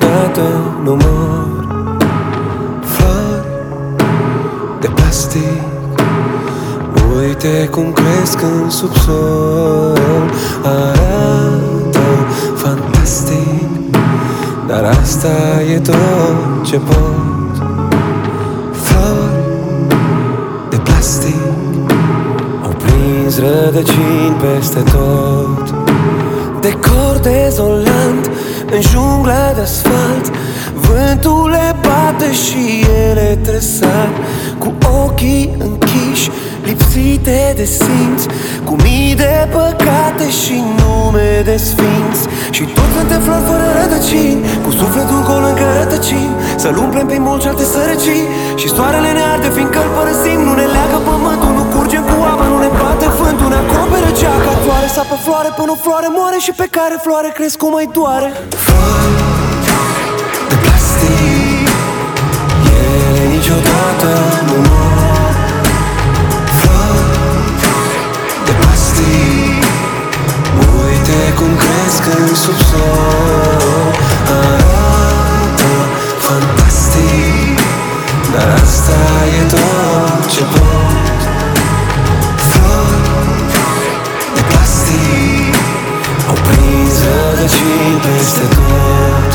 niciodată nu mor. Flori de plastic, uite cum cresc în subsol. Arată fantastic, dar asta e tot ce pot. Flori de plastic au prins rădăcini peste tot. Decor dezolant în jungla de asfalt, vântul le bate și ele tresar, cu ochii închiși, lipsite de simț, cu mii de păcate și nume de sfinți. Și toți suntem flori fără rădăcini, cu sufletul gol încă rătăcim, să-l umplem prin molci alte sărăcii. Și soarele ne arde fiindcă îl părăsim, nu ne leagă pământul, nu curgem cu apă, nu ne bate vântul, ne acoperă geaca. Floare sapă floare până o floare moare, și pe care floare crezi cum mai doare. Flori de plastic, ele niciodată nu mor. Flori de plastic, uite cum cresc în subsol. Arată fantastic, dar asta e tot ce pot. Flori de plastic au prins rădăcini peste tot.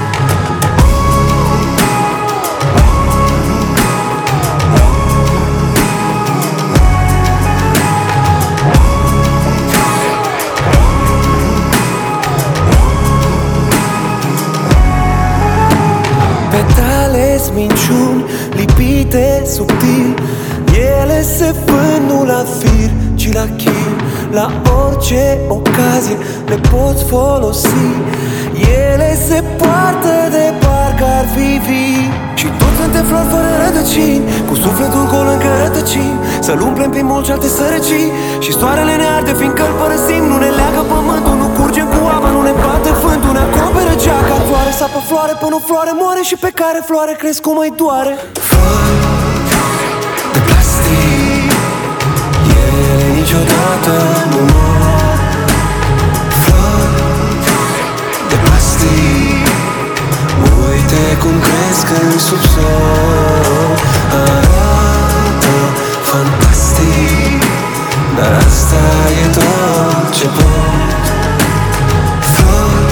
Petale minciuni lipite subtil, ele se vând nu la fir, ci la chil. La orice ocazie le poți folosi, ele se poartă de parcă ar fi vii. Și toți suntem flori fără rădăcini, cu sufletul gol încă rătăcim, să-l umplem prin molci alte sărăcii. Și soarele ne arde fiindcă îl părăsim, nu ne leagă pământul, nu curgem cu apă, nu ne bate vântul, ne acoperă geaca. Floare sapă floare până o floare moare, și pe care floare crezi cum mai doare. Flori de plastic, ele niciodată nu mor. Flori de plastic, uite cum cresc în subsol. Arată fantastic, dar asta e tot ce pot. Flori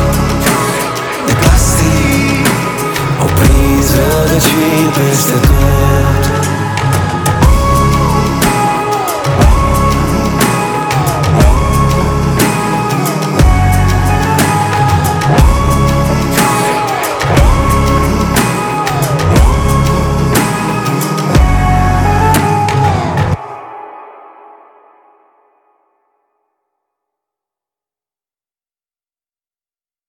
de plastic au prins rădăcini peste tot.